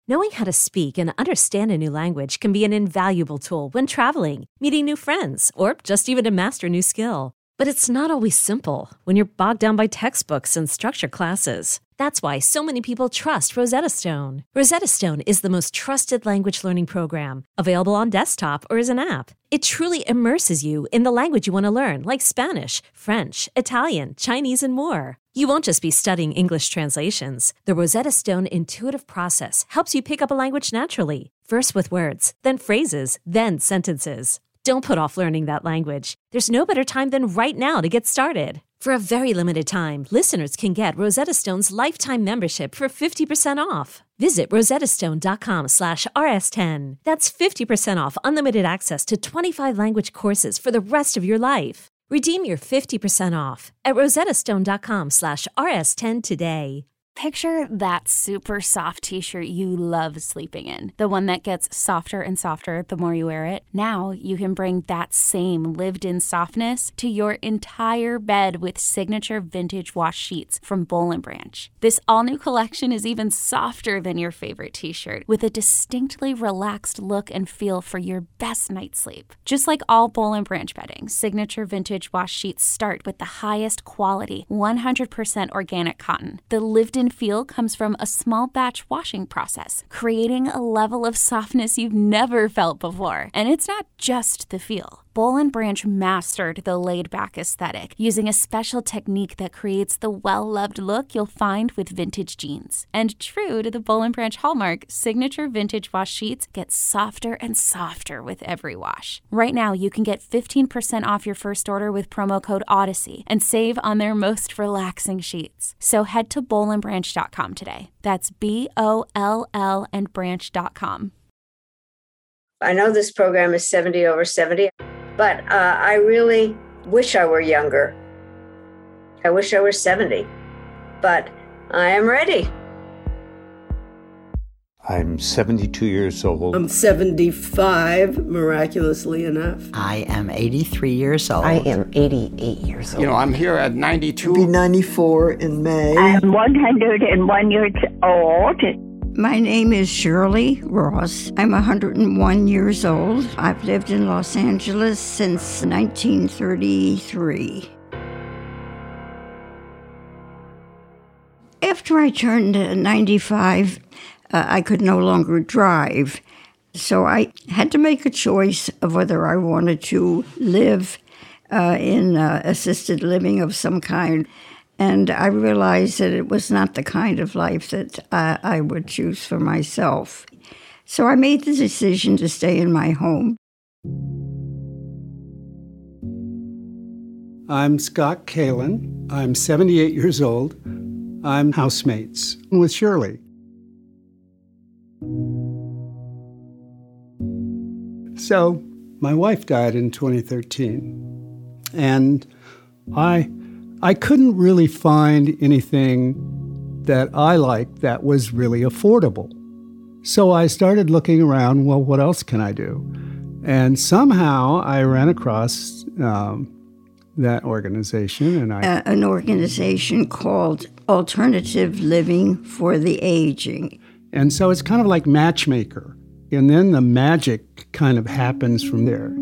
Knowing how to speak and understand a new language can be an invaluable tool when traveling, meeting new friends, or just even to master a new skill. But it's not always simple when you're bogged down by textbooks and structured classes. That's why so many people trust Rosetta Stone. Rosetta Stone is the most trusted language learning program, available on desktop or as an app. It truly immerses you in the language you want to learn, like Spanish, French, Italian, Chinese, and more. You won't just be studying English translations. The Rosetta Stone intuitive process helps you pick up a language naturally, first with words, then phrases, then sentences. Don't put off learning that language. There's no better time than right now to get started. For a very limited time, listeners can get Rosetta Stone's lifetime membership for 50% off. Visit rosettastone.com/rs10. That's 50% off unlimited access to 25 language courses for the rest of your life. Redeem your 50% off at rosettastone.com/rs10 today. Picture that super soft t-shirt you love sleeping in. The one that gets softer and softer the more you wear it. Now you can bring that same lived-in softness to your entire bed with signature vintage wash sheets from Boll & Branch. This all-new collection is even softer than your favorite t-shirt, with a distinctly relaxed look and feel for your best night's sleep. Just like all Boll & Branch bedding, signature vintage wash sheets start with the highest quality, 100% organic cotton. The lived-in feel comes from a small batch washing process, creating a level of softness you've never felt before. And it's not just the feel. Boll & Branch mastered the laid-back aesthetic using a special technique that creates the well-loved look you'll find with vintage jeans. And true to the Boll & Branch hallmark, signature vintage wash sheets get softer and softer with every wash. Right now, you can get 15% off your first order with promo code Odyssey and save on their most relaxing sheets. So head to bollandbranch.com today. That's BOLL and branch.com. I know this program is 70 over 70, but I really wish I were younger. I wish I were 70, but I am ready. I'm 72 years old. I'm 75, miraculously enough. I am 83 years old. I am 88 years old. You know, I'm here at 92. I'll be 94 in May. I am 101 years old. My name is Shirley Ross. I'm 101 years old. I've lived in Los Angeles since 1933. After I turned 95, I could no longer drive. So I had to make a choice of whether I wanted to live in assisted living of some kind. And I realized that it was not the kind of life that I would choose for myself. So I made the decision to stay in my home. I'm Scott Kalin. I'm 78 years old. I'm housemates with Shirley. So my wife died in 2013, and I couldn't really find anything that I liked that was really affordable. So I started looking around, well, what else can I do? And somehow I ran across that organization. And an organization called Alternative Living for the Aging. And so it's kind of like Matchmaker. And then the magic kind of happens from there.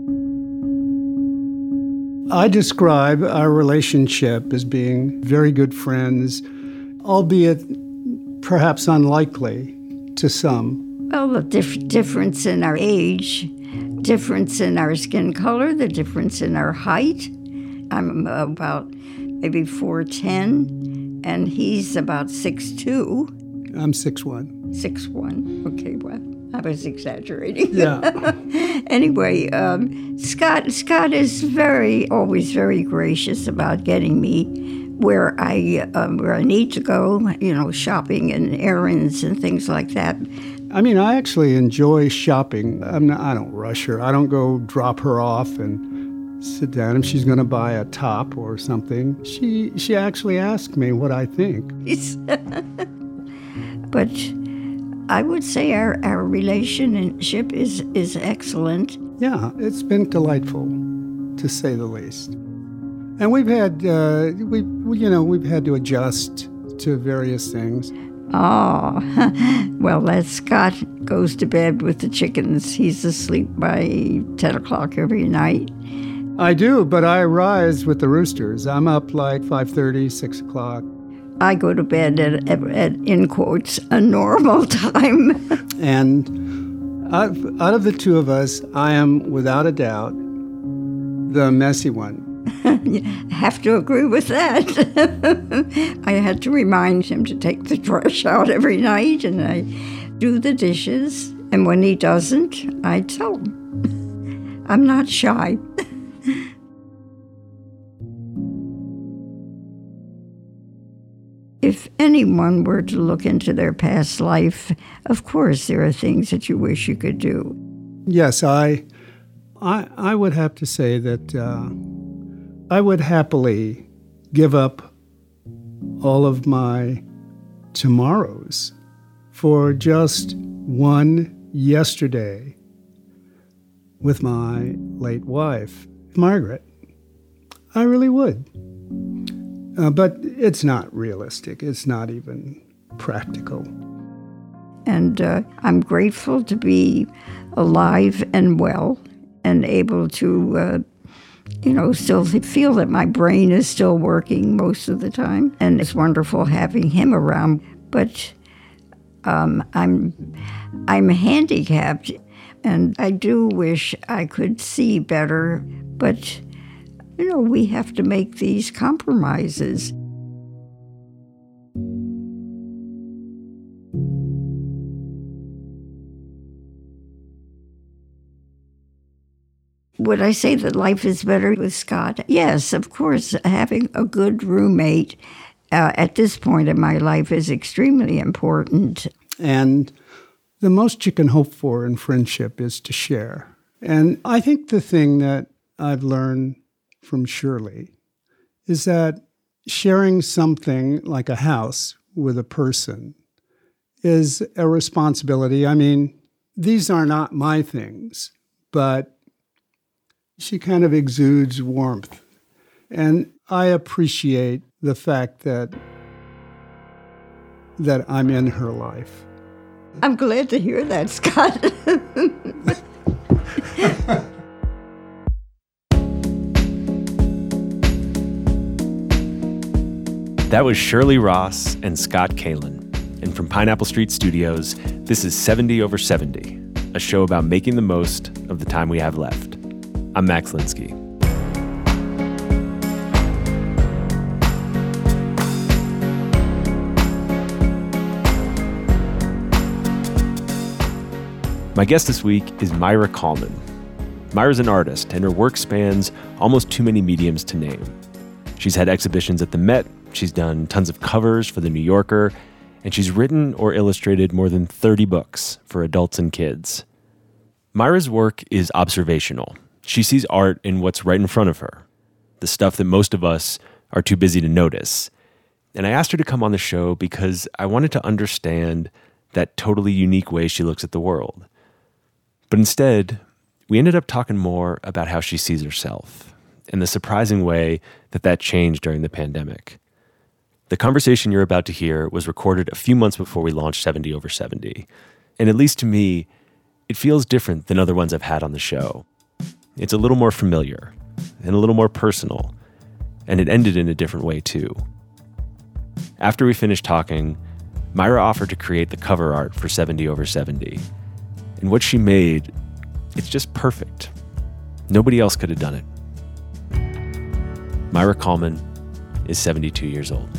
I describe our relationship as being very good friends, albeit perhaps unlikely to some. Well, the difference in our age, difference in our skin color, the difference in our height. I'm about maybe 4'10", and he's about 6'2". I'm 6'1". 6'1", okay, well. I was exaggerating. Yeah. Anyway, Scott is always very gracious about getting me where I need to go, shopping and errands and things like that. I mean, I actually enjoy shopping. I don't rush her. I don't go drop her off and sit down if she's going to buy a top or something. She actually asks me what I think. But I would say our relationship is excellent. Yeah, it's been delightful, to say the least. And we've had to adjust to various things. Oh, well, that Scott goes to bed with the chickens. He's asleep by 10 o'clock every night. I do, but I rise with the roosters. I'm up like 5:30, 6 o'clock. I go to bed at in quotes, a normal time. And out of the two of us, I am, without a doubt, the messy one. Have to agree with that. I had to remind him to take the trash out every night, and I do the dishes. And when he doesn't, I tell him. I'm not shy. If anyone were to look into their past life, of course there are things that you wish you could do. Yes, I would have to say that I would happily give up all of my tomorrows for just one yesterday with my late wife, Margaret. I really would. But it's not realistic. It's not even practical. And I'm grateful to be alive and well and able to, still feel that my brain is still working most of the time. And it's wonderful having him around. But I'm handicapped, and I do wish I could see better, but we have to make these compromises. Would I say that life is better with Scott? Yes, of course. Having a good roommate at this point in my life is extremely important. And the most you can hope for in friendship is to share. And I think the thing that I've learned from Shirley is that sharing something like a house with a person is a responsibility. I mean, these are not my things, but she kind of exudes warmth. And I appreciate the fact that I'm in her life. I'm glad to hear that, Scott. That was Shirley Ross and Scott Kalin. And from Pineapple Street Studios, this is 70 over 70, a show about making the most of the time we have left. I'm Max Linsky. My guest this week is Maira Kalman. Maira's an artist, and her work spans almost too many mediums to name. She's had exhibitions at the Met, she's done tons of covers for The New Yorker, and she's written or illustrated more than 30 books for adults and kids. Maira's work is observational. She sees art in what's right in front of her, the stuff that most of us are too busy to notice. And I asked her to come on the show because I wanted to understand that totally unique way she looks at the world. But instead, we ended up talking more about how she sees herself and the surprising way that changed during the pandemic. The conversation you're about to hear was recorded a few months before we launched 70 over 70. And at least to me, it feels different than other ones I've had on the show. It's a little more familiar and a little more personal, and it ended in a different way too. After we finished talking, Maira offered to create the cover art for 70 over 70. And what she made, it's just perfect. Nobody else could have done it. Maira Kalman is 72 years old.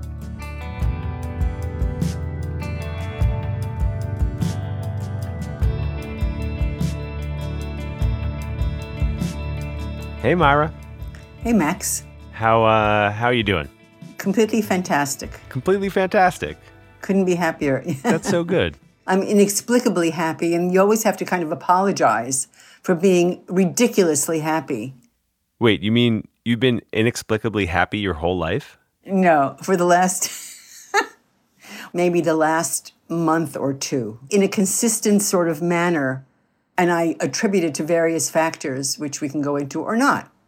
Hey, Maira. Hey, Max. How are you doing? Completely fantastic. Completely fantastic. Couldn't be happier. That's so good. I'm inexplicably happy, and you always have to kind of apologize for being ridiculously happy. Wait, you mean you've been inexplicably happy your whole life? No, for the last, maybe the last month or two, in a consistent sort of manner, and I attribute it to various factors, which we can go into or not.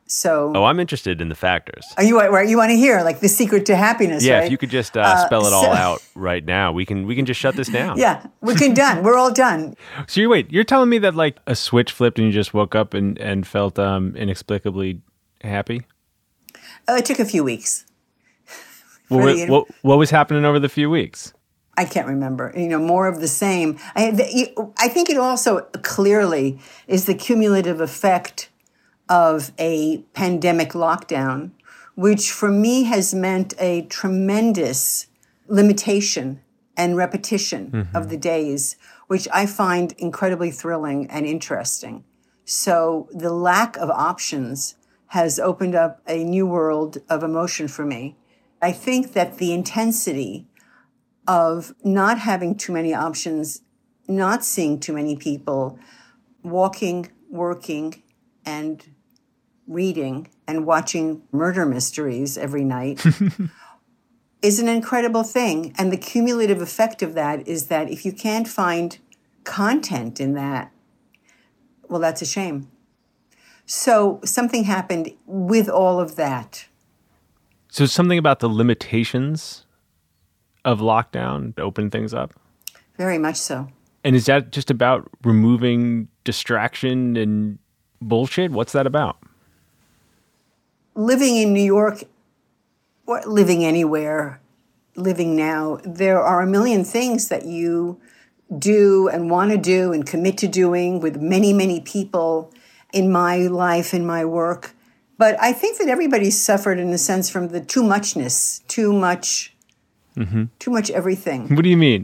So, I'm interested in the factors. You want to hear like the secret to happiness? Yeah, right? if you could just spell it all out right now, we can just shut this down. Yeah, done. We're all done. So you're telling me that like a switch flipped and you just woke up and felt inexplicably happy? It took a few weeks. What was happening over the few weeks? I can't remember. More of the same. I think it also clearly is the cumulative effect of a pandemic lockdown, which for me has meant a tremendous limitation and repetition of the days, which I find incredibly thrilling and interesting. So the lack of options has opened up a new world of emotion for me. I think that the intensity of not having too many options, not seeing too many people, walking, working, and reading and watching murder mysteries every night is an incredible thing. And the cumulative effect of that is that if you can't find content in that, well, that's a shame. So something happened with all of that. So something about the limitations of lockdown to open things up? Very much so. And is that just about removing distraction and bullshit? What's that about? Living in New York, or living anywhere, living now, there are a million things that you do and want to do and commit to doing with many, many people in my life, in my work. But I think that everybody's suffered in a sense from the too muchness, too much everything. What do you mean?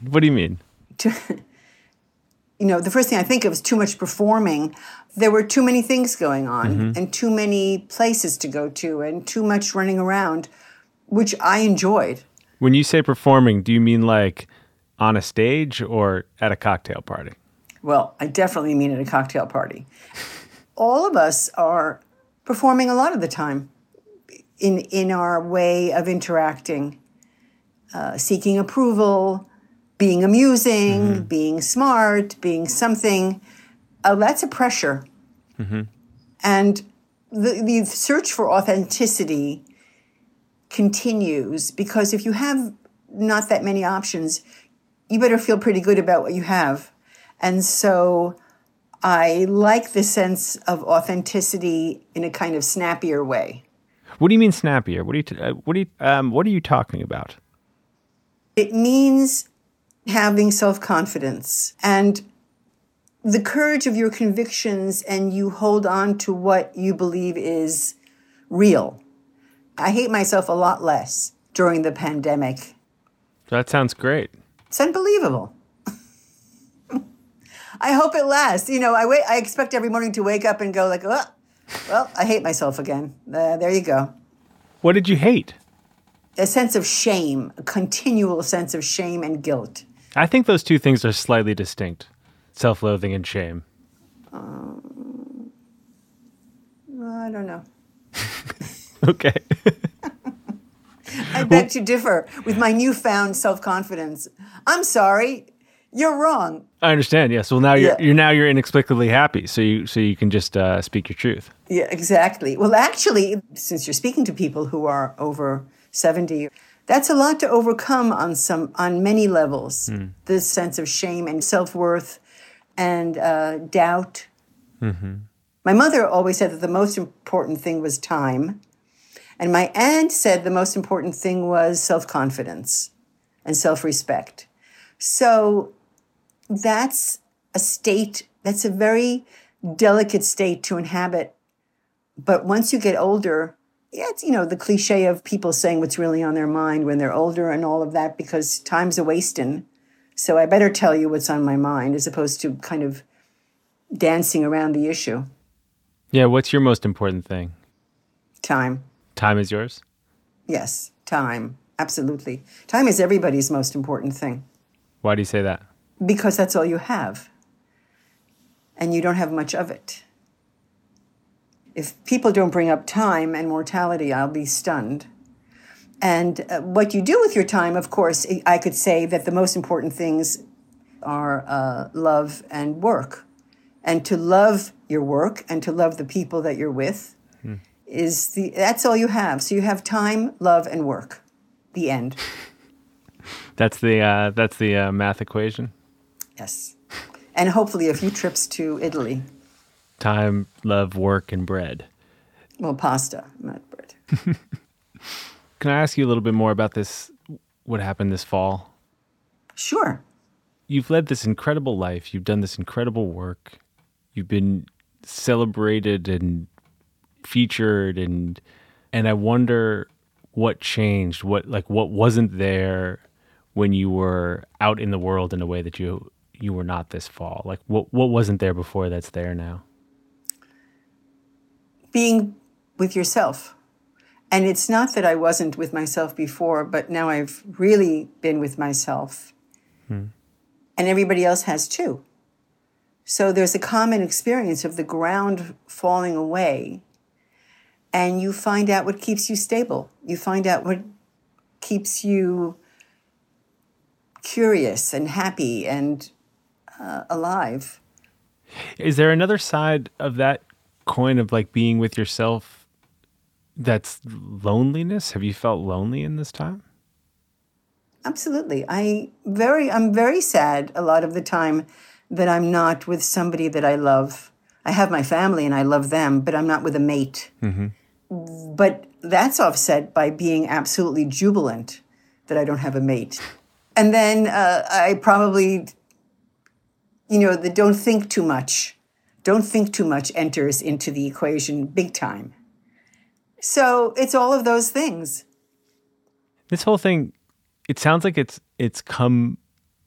The first thing I think of is too much performing. There were too many things going on and too many places to go to and too much running around, which I enjoyed. When you say performing, do you mean like on a stage or at a cocktail party? Well, I definitely mean at a cocktail party. All of us are performing a lot of the time in our way of interacting, seeking approval, being amusing, being smart, being something. That's a pressure. And the search for authenticity continues because if you have not that many options, you better feel pretty good about what you have. And so I like the sense of authenticity in a kind of snappier way. What do you mean snappier? What are you talking about? It means having self-confidence and the courage of your convictions, and you hold on to what you believe is real. I hate myself a lot less during the pandemic. That sounds great. It's unbelievable. I hope it lasts. I expect every morning to wake up and go like, oh, well, I hate myself again. There you go. What did you hate? A sense of shame, a continual sense of shame and guilt. I think those two things are slightly distinct. Self-loathing and shame. I don't know. Okay. I beg to differ with my newfound self-confidence. I'm sorry. You're wrong. I understand. Yes. Well, now you're inexplicably happy, so you can just speak your truth. Yeah, exactly. Well, actually, since you're speaking to people who are over 70, that's a lot to overcome on many levels. This sense of shame and self-worth and doubt. My mother always said that the most important thing was time, and my aunt said the most important thing was self-confidence and self-respect. So that's a state, that's a very delicate state to inhabit. But once you get older, it's, the cliche of people saying what's really on their mind when they're older and all of that, because time's a wasting. So I better tell you what's on my mind as opposed to kind of dancing around the issue. Yeah, what's your most important thing? Time. Time is yours? Yes, time. Absolutely. Time is everybody's most important thing. Why do you say that? Because that's all you have. And you don't have much of it. If people don't bring up time and mortality, I'll be stunned. And what you do with your time, of course, I could say that the most important things are love and work. And to love your work and to love the people that you're with that's all you have. So you have time, love, and work. The end. That's the math equation. Yes. And hopefully a few trips to Italy. Time, love, work, and bread. Well, pasta, not bread. Can I ask you a little bit more about this, what happened this fall? Sure. You've led this incredible life. You've done this incredible work. You've been celebrated and featured, and I wonder what changed, what wasn't there when you were out in the world in a way that you were not this fall? Like what wasn't there before that's there now? Being with yourself. And it's not that I wasn't with myself before, but now I've really been with myself. And everybody else has too. So there's a common experience of the ground falling away, and you find out what keeps you stable. You find out what keeps you curious and happy and alive. Is there another side of that coin of like being with yourself that's loneliness? Have you felt lonely in this time? Absolutely. I'm very sad a lot of the time that I'm not with somebody that I love. I have my family and I love them, but I'm not with a mate. Mm-hmm. But that's offset by being absolutely jubilant that I don't have a mate. And then I probably, the don't think too much enters into the equation big time. So it's all of those things. This whole thing, it sounds like it's come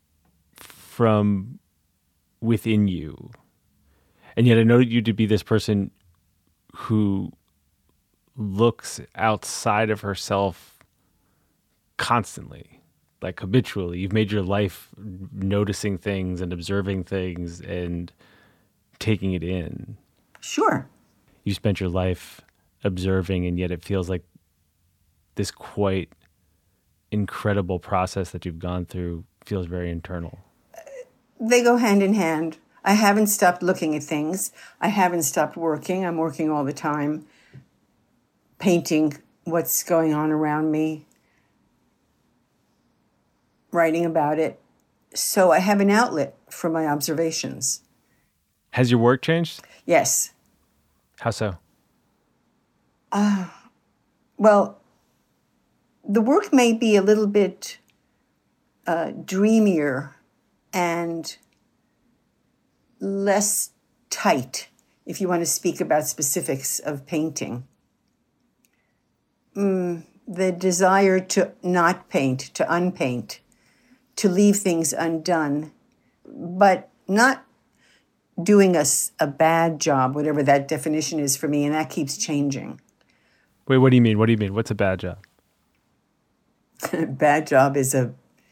from within you. And yet I know you to be this person who looks outside of herself constantly, like habitually. You've made your life noticing things and observing things and taking it in. Sure. You spent your life observing, and yet it feels like this quite incredible process that you've gone through feels very internal. They go hand in hand. I haven't stopped looking at things. I haven't stopped working. I'm working all the time, painting what's going on around me, writing about it. So I have an outlet for my observations. Has your work changed? Yes. How so? Well, the work may be a little bit dreamier and less tight, if you want to speak about specifics of painting. The desire to not paint, to unpaint, to leave things undone, but not doing a bad job, whatever that definition is for me, and that keeps changing. Wait, what do you mean? What do you mean? What's a bad job? Bad job is a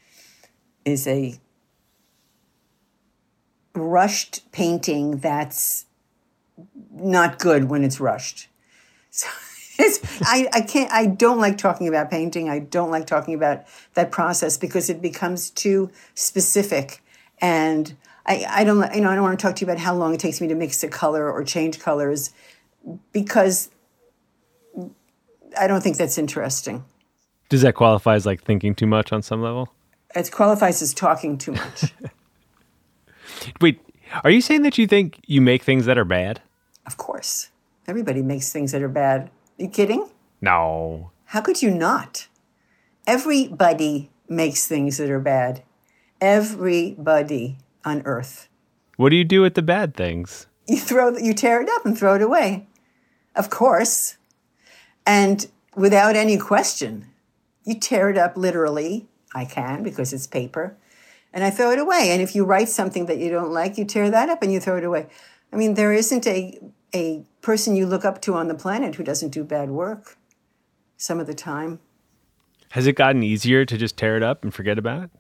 rushed painting that's not good when it's rushed. So I don't like talking about painting. I don't like talking about that process because it becomes too specific, and I don't want to talk to you about how long it takes me to mix a color or change colors because I don't think that's interesting. Does that qualify as like thinking too much on some level? It qualifies as talking too much. Wait, are you saying that you think you make things that are bad? Of course. Everybody makes things that are bad. Are you kidding? No. How could you not? Everybody makes things that are bad. Everybody on earth. What do you do with the bad things? You tear it up and throw it away. Of course. And without any question, you tear it up literally. I can because it's paper. And I throw it away. And if you write something that you don't like, you tear that up and you throw it away. I mean, there isn't a person you look up to on the planet who doesn't do bad work some of the time. Has it gotten easier to just tear it up and forget about it?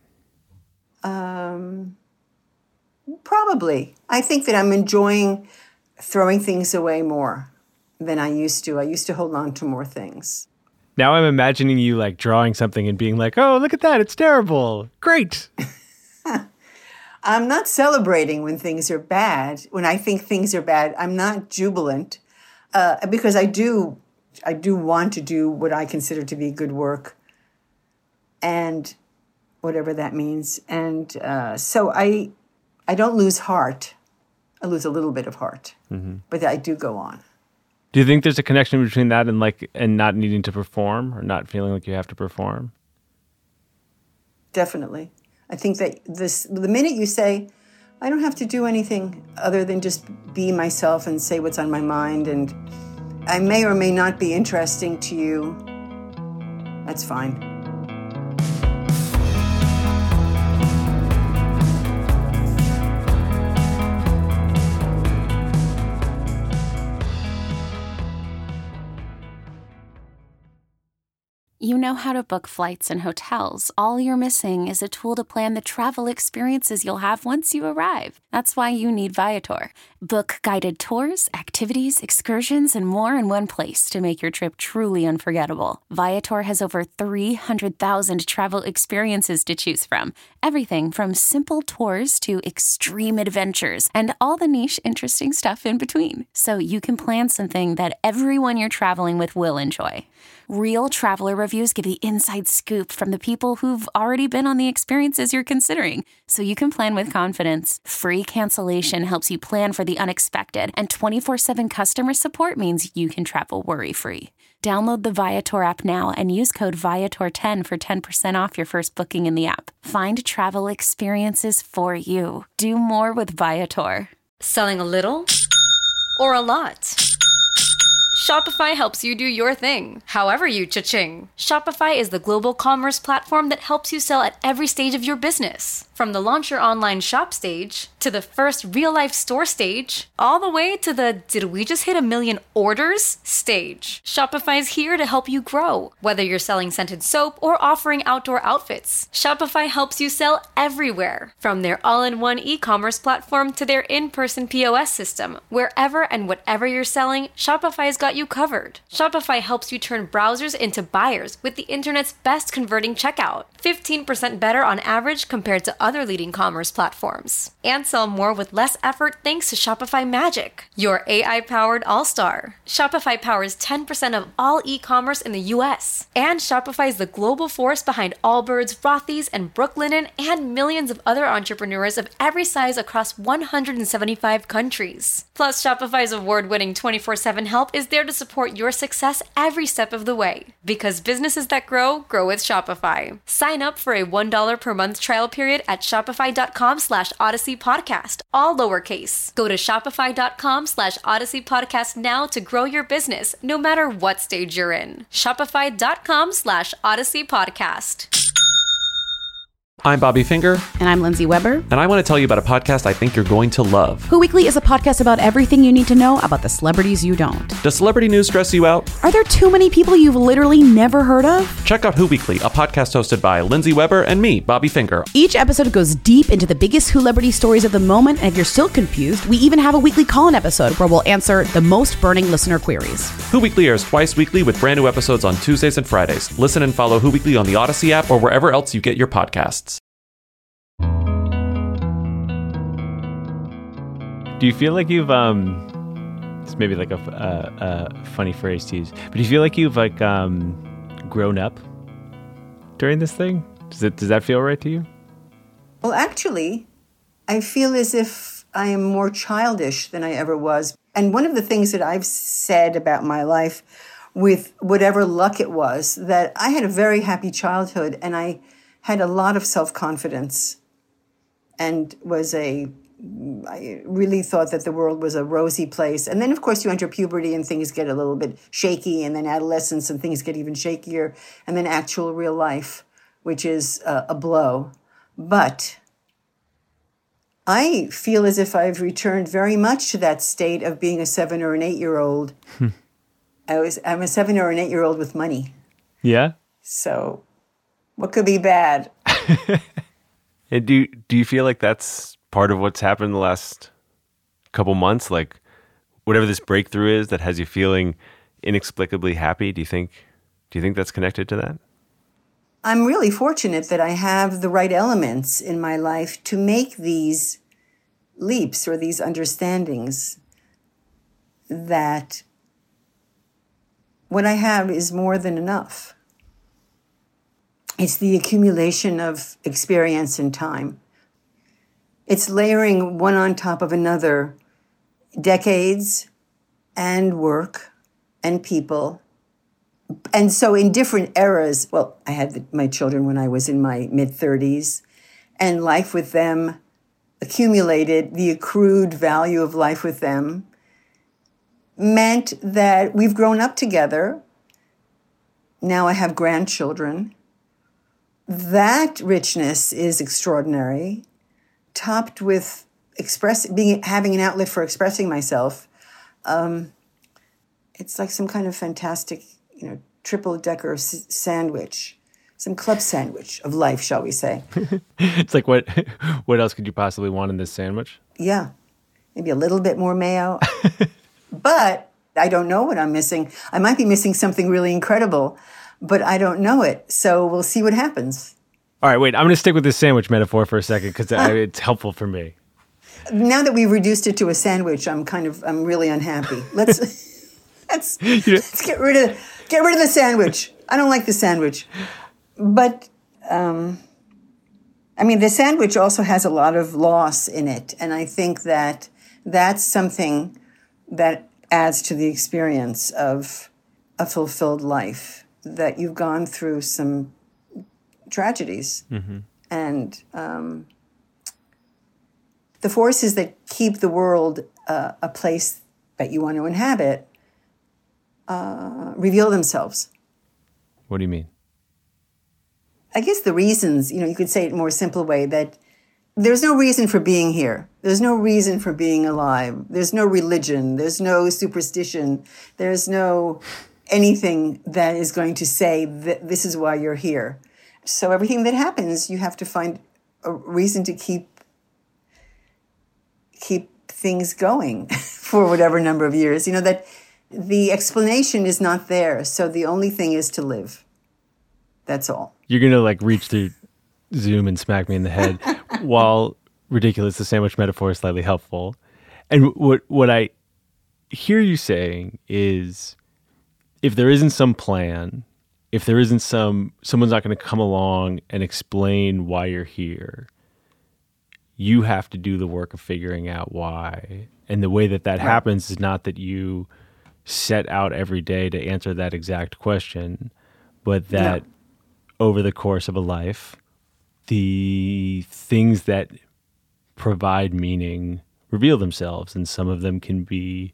Probably. I think that I'm enjoying throwing things away more than I used to. I used to hold on to more things. Now I'm imagining you like drawing something and being like, oh, look at that. It's terrible. Great. I'm not celebrating when things are bad. When I think things are bad, I'm not jubilant because I do I do want to do what I consider to be good work, and whatever that means. And so I don't lose heart. I lose a little bit of heart, but I do go on. Do you think there's a connection between that and not needing to perform or not feeling like you have to perform? Definitely. I think that the minute you say, I don't have to do anything other than just be myself and say what's on my mind, and I may or may not be interesting to you, that's fine. You know how to book flights and hotels. All you're missing is a tool to plan the travel experiences you'll have once you arrive. That's why you need Viator. Book guided tours, activities, excursions, and more in one place to make your trip truly unforgettable. Viator has over 300,000 travel experiences to choose from. Everything from simple tours to extreme adventures and all the niche, interesting stuff in between. So you can plan something that everyone you're traveling with will enjoy. Real traveler reviews give the inside scoop from the people who've already been on the experiences you're considering, so you can plan with confidence. Free cancellation helps you plan for the unexpected, and 24/7 customer support means you can travel worry-free. Download the Viator app now and use code Viator10 for 10% off your first booking in the app. Find travel experiences for you. Do more with Viator. Selling a little or a lot? Shopify helps you do your thing, however you cha-ching. Shopify is the global commerce platform that helps you sell at every stage of your business. From the launch your online shop stage, to the first real-life store stage, all the way to the did we just hit 1 million orders stage. Shopify's here to help you grow. Whether you're selling scented soap or offering outdoor outfits, Shopify helps you sell everywhere. From their all-in-one e-commerce platform to their in-person POS system, wherever and whatever you're selling, Shopify's got you covered. Shopify helps you turn browsers into buyers with the internet's best converting checkout. 15% better on average compared to other leading commerce platforms. And sell more with less effort thanks to Shopify Magic, your AI-powered all-star. Shopify powers 10% of all e-commerce in the US. And Shopify is the global force behind Allbirds, Rothy's, and Brooklinen, and millions of other entrepreneurs of every size across 175 countries. Plus, Shopify's award-winning 24/7 help is there to support your success every step of the way. Because businesses that grow, grow with Shopify. Sign up for a $1 per month trial period at shopify.com/Odyssey Podcast, all lowercase. Go to shopify.com/Odyssey Podcast now to grow your business, no matter what stage you're in. Shopify.com/Odyssey Podcast. I'm Bobby Finger. And I'm Lindsay Weber. And I want to tell you about a podcast I think you're going to love. Who Weekly is a podcast about everything you need to know about the celebrities you don't. Does celebrity news stress you out? Are there too many people you've literally never heard of? Check out Who Weekly, a podcast hosted by Lindsay Weber and me, Bobby Finger. Each episode goes deep into the biggest celebrity stories of the moment, and if you're still confused, we even have a weekly call-in episode where we'll answer the most burning listener queries. Who Weekly airs twice weekly with brand new episodes on Tuesdays and Fridays. Listen and follow Who Weekly on the Odyssey app or wherever else you get your podcasts. Do you feel like you've it's maybe like a funny phrase to use, but do you feel like you've like grown up during this thing? Does that feel right to you? Well, actually, I feel as if I am more childish than I ever was. And one of the things that I've said about my life, with whatever luck it was, that I had a very happy childhood and I had a lot of self-confidence and I really thought that the world was a rosy place. And then, of course, you enter puberty and things get a little bit shaky, and then adolescence and things get even shakier, and then actual real life, which is a blow. But I feel as if I've returned very much to that state of being a 7 or an 8-year-old. I'm a 7 or an 8-year-old with money. Yeah? So what could be bad? And do you feel like that's part of what's happened in the last couple months? Like whatever this breakthrough is that has you feeling inexplicably happy, do you think that's connected to that? I'm really fortunate that I have the right elements in my life to make these leaps or these understandings that what I have is more than enough. It's the accumulation of experience and time. It's layering one on top of another, decades and work and people. And so in different eras, well, I had my children when I was in my mid-30s, and life with them accumulated, the accrued value of life with them meant that we've grown up together. Now I have grandchildren. That richness is extraordinary, topped with having an outlet for expressing myself. It's like some kind of fantastic, triple-decker sandwich, some club sandwich of life, shall we say. It's like, what else could you possibly want in this sandwich? Yeah, maybe a little bit more mayo. But I don't know what I'm missing. I might be missing something really incredible, but I don't know it. So we'll see what happens. All right, wait, I'm going to stick with this sandwich metaphor for a second because it's helpful for me. Now that we've reduced it to a sandwich, I'm really unhappy. Let's get rid of the sandwich. I don't like the sandwich. But, the sandwich also has a lot of loss in it. And I think that that's something that adds to the experience of a fulfilled life, that you've gone through some tragedies. Mm-hmm. And the forces that keep the world a place that you want to inhabit reveal themselves. What do you mean? I guess the reasons, you could say it in a more simple way, that there's no reason for being here. There's no reason for being alive. There's no religion. There's no superstition. There's no anything that is going to say that this is why you're here. So everything that happens, you have to find a reason to keep things going for whatever number of years. That the explanation is not there. So the only thing is to live. That's all. You're going to reach through Zoom and smack me in the head while ridiculous, the sandwich metaphor is slightly helpful. And what I hear you saying is, if there isn't some plan, if there isn't someone's not going to come along and explain why you're here, you have to do the work of figuring out why. And the way that happens is not that you set out every day to answer that exact question, but that over the course of a life, the things that provide meaning reveal themselves, and some of them can be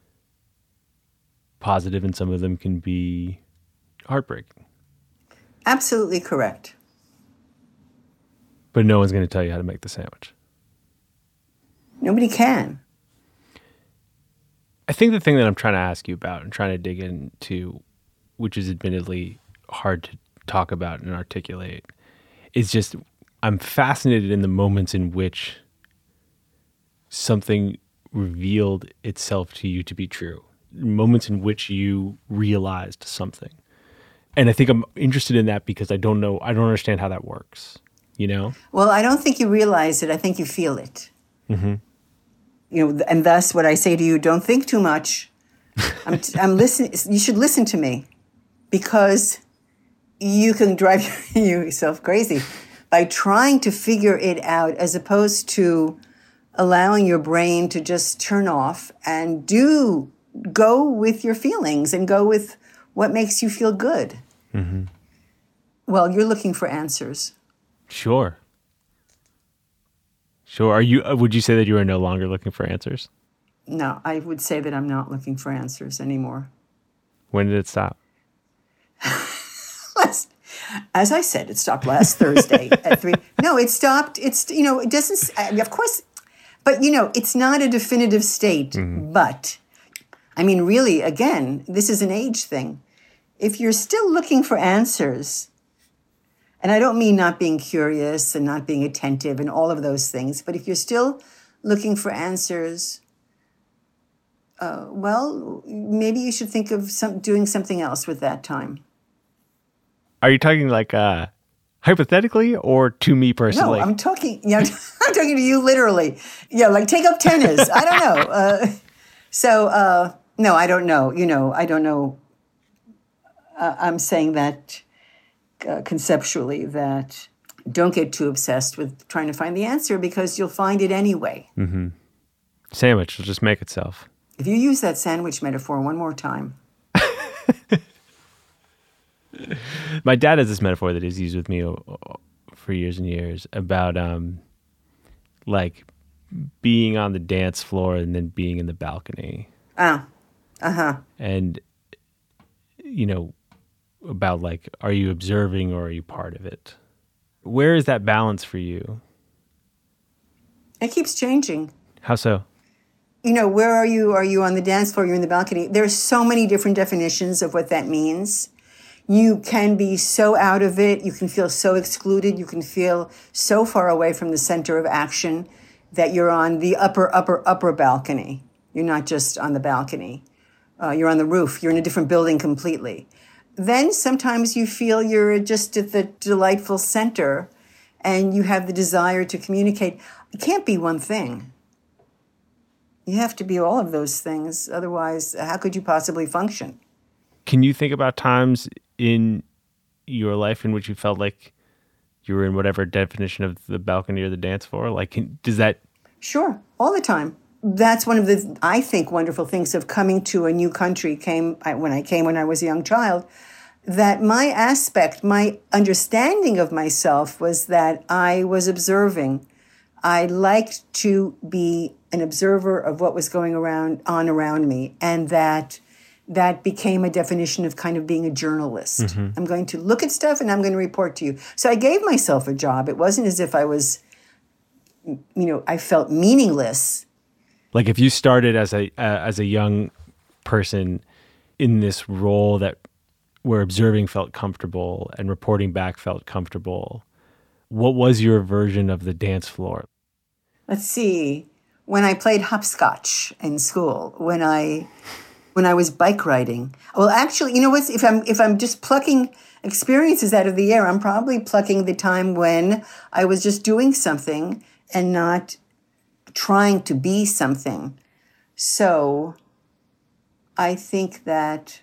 positive and some of them can be heartbreaking. Absolutely correct. But no one's going to tell you how to make the sandwich. Nobody can. I think the thing that I'm trying to ask you about and trying to dig into, which is admittedly hard to talk about and articulate, is just I'm fascinated in the moments in which something revealed itself to you to be true, moments in which you realized something. And I think I'm interested in that because I don't understand how that works, Well, I don't think you realize it. I think you feel it. Mm-hmm. And thus what I say to you, don't think too much. I'm listening. You should listen to me, because you can drive yourself crazy by trying to figure it out, as opposed to allowing your brain to just turn off and go with your feelings and go with what makes you feel good. Mm-hmm. Well, you're looking for answers. Sure. Would you say that you are no longer looking for answers? No, I would say that I'm not looking for answers anymore. When did it stop? As I said, it stopped last Thursday at 3. No, it stopped. It doesn't, of course, but it's not a definitive state. Mm-hmm. But, really, again, this is an age thing. If you're still looking for answers, and I don't mean not being curious and not being attentive and all of those things, but if you're still looking for answers, maybe you should think of doing something else with that time. Are you talking hypothetically or to me personally? No, I'm talking to you literally. Yeah, take up tennis. I don't know. No, I don't know. I don't know I'm saying that conceptually, that don't get too obsessed with trying to find the answer because you'll find it anyway. Mm-hmm. Sandwich will just make itself. If you use that sandwich metaphor one more time. My dad has this metaphor that he's used with me for years and years about like being on the dance floor and then being in the balcony. And, you know, about like, are you observing or are you part of it? Where is that balance for you? It keeps changing. How so? You know, where are you? Are you on the dance floor? You're in the balcony. There's so many different definitions of what that means. You can be so out of it. You can feel so excluded. You can feel so far away from the center of action that you're on the upper balcony. You're not just on the balcony. You're on the roof. You're in a different building completely. Then sometimes you feel you're just at the delightful center and you have the desire to communicate. It can't be one thing. You have to be all of those things. Otherwise, how could you possibly function? Can you think about times in your life in which you felt like you were in whatever definition of the balcony or the dance floor? Like, does that... Sure, all the time. That's one of the, I think, wonderful things of coming to a new country when I was a young child, that my aspect, my understanding of myself was that I was observing. I liked to be an observer of what was going on around me, and that became a definition of kind of being a journalist. Mm-hmm. I'm going to look at stuff and I'm going to report to you. So I gave myself a job. It wasn't as if I was, I felt meaningless. Like if you started as a young person in this role where observing felt comfortable and reporting back felt comfortable, what was your version of the dance floor? Let's see. When I played hopscotch in school, when I was bike riding. Well, actually, you know what? If I'm just plucking experiences out of the air, I'm probably plucking the time when I was just doing something and not trying to be something. So I think that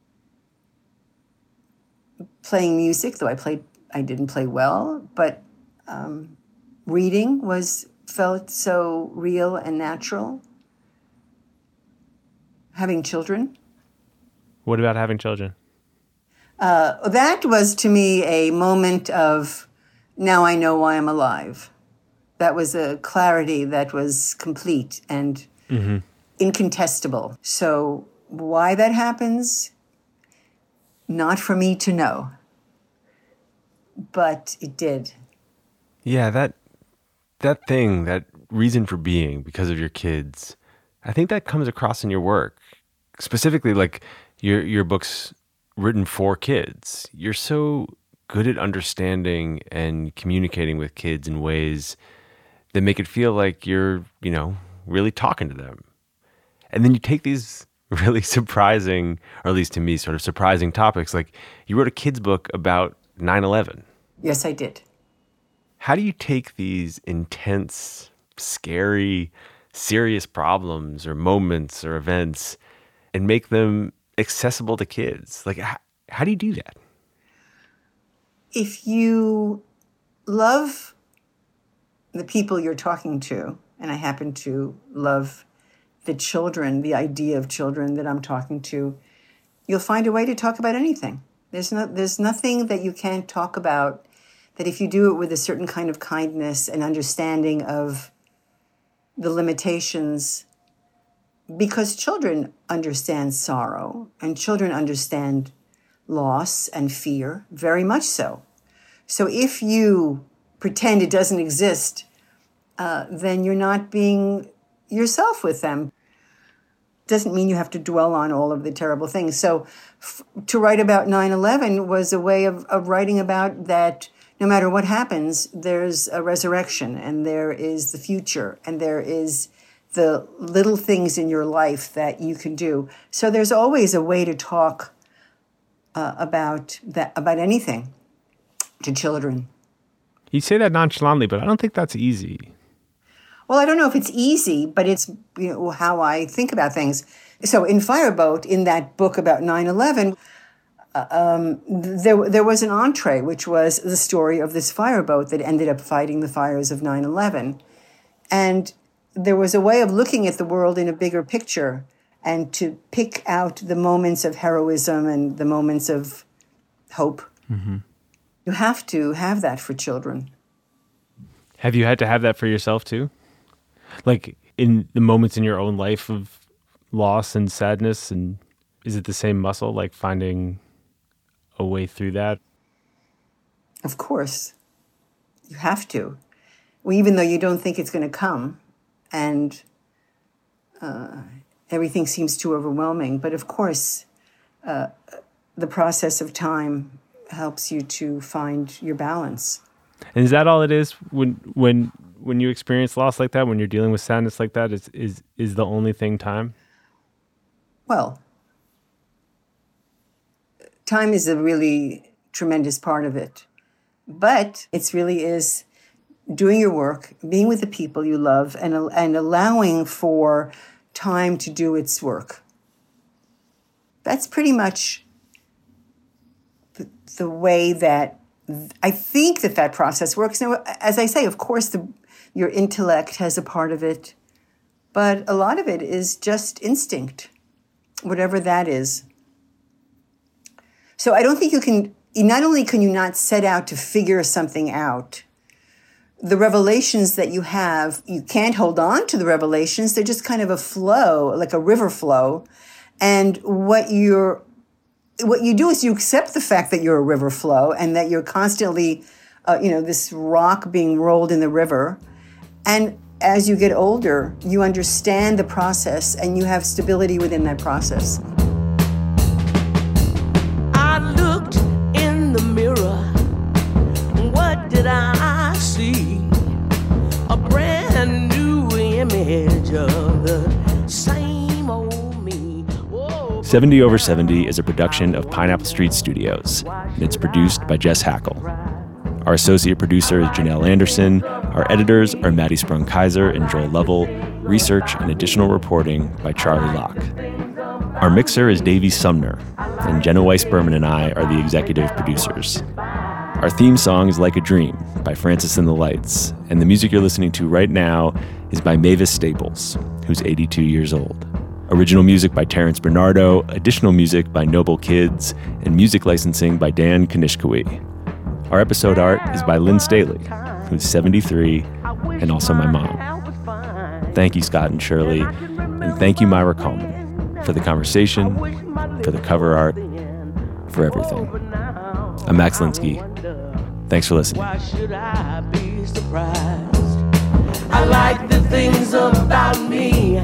playing music, though I didn't play well, but reading felt so real and natural. Having children. What about having children? That was to me a moment of, now I know why I'm alive. That was a clarity that was complete and incontestable. So why that happens, not for me to know. But it did. Yeah, that thing, that reason for being because of your kids, I think that comes across in your work. Specifically, like your book's written for kids. You're so good at understanding and communicating with kids in ways that make it feel like you're, really talking to them. And then you take these really surprising, or at least to me, sort of surprising topics. Like you wrote a kid's book about 9/11. Yes, I did. How do you take these intense, scary, serious problems or moments or events and make them accessible to kids? Like, how do you do that? If you love the people you're talking to, and I happen to love the children, the idea of children that I'm talking to, you'll find a way to talk about anything. There's nothing that you can't talk about that if you do it with a certain kind of kindness and understanding of the limitations, because children understand sorrow and children understand loss and fear, very much so. So if you pretend it doesn't exist, then you're not being yourself with them. Doesn't mean you have to dwell on all of the terrible things. So to write about 9/11 was a way of writing about that no matter what happens, there's a resurrection and there is the future and there is the little things in your life that you can do. So there's always a way to talk about anything to children. You say that nonchalantly, but I don't think that's easy. Well, I don't know if it's easy, but it's how I think about things. So in Fireboat, in that book about 9/11, there was an entree, which was the story of this fireboat that ended up fighting the fires of 9/11. And there was a way of looking at the world in a bigger picture and to pick out the moments of heroism and the moments of hope. Mm-hmm. You have to have that for children. Have you had to have that for yourself too? Like in the moments in your own life of loss and sadness, and is it the same muscle, like finding a way through that? Of course. You have to. Well, even though you don't think it's going to come and everything seems too overwhelming. But of course, the process of time helps you to find your balance. And is that all it is when you experience loss like that, when you're dealing with sadness like that, is the only thing time? Well, time is a really tremendous part of it. But it really is doing your work, being with the people you love, and allowing for time to do its work. That's pretty much the way that I think that process works. Now, as I say, of course, your intellect has a part of it, but a lot of it is just instinct, whatever that is. So I don't think not only can you not set out to figure something out, the revelations that you have, you can't hold on to the revelations. They're just kind of a flow, like a river flow. And what you do is you accept the fact that you're a river flow and that you're constantly, this rock being rolled in the river. And as you get older, you understand the process and you have stability within that process. I looked in the mirror. What did I see? A brand new image of the same old me. Whoa. 70 Over 70 is a production of Pineapple Street Studios, and it's produced by Jess Hackle. Our associate producer is Janelle Anderson. Our editors are Maddie Sprung-Kaiser and Joel Lovell. Research and additional reporting by Charlie Locke. Our mixer is Davey Sumner, and Jenna Weiss-Berman and I are the executive producers. Our theme song is Like a Dream by Francis and the Lights, and the music you're listening to right now is by Mavis Staples, who's 82 years old. Original music by Terrence Bernardo, additional music by Noble Kids, and music licensing by Dan Kanishkawi. Our episode art is by Lynn Staley, who's 73 and also my mom. Thank you, Scott and Shirley, and thank you, Myra Coleman, for the conversation, for the cover art, for everything. I'm Max Linsky. Thanks for listening. Why should I be surprised? I like the things about me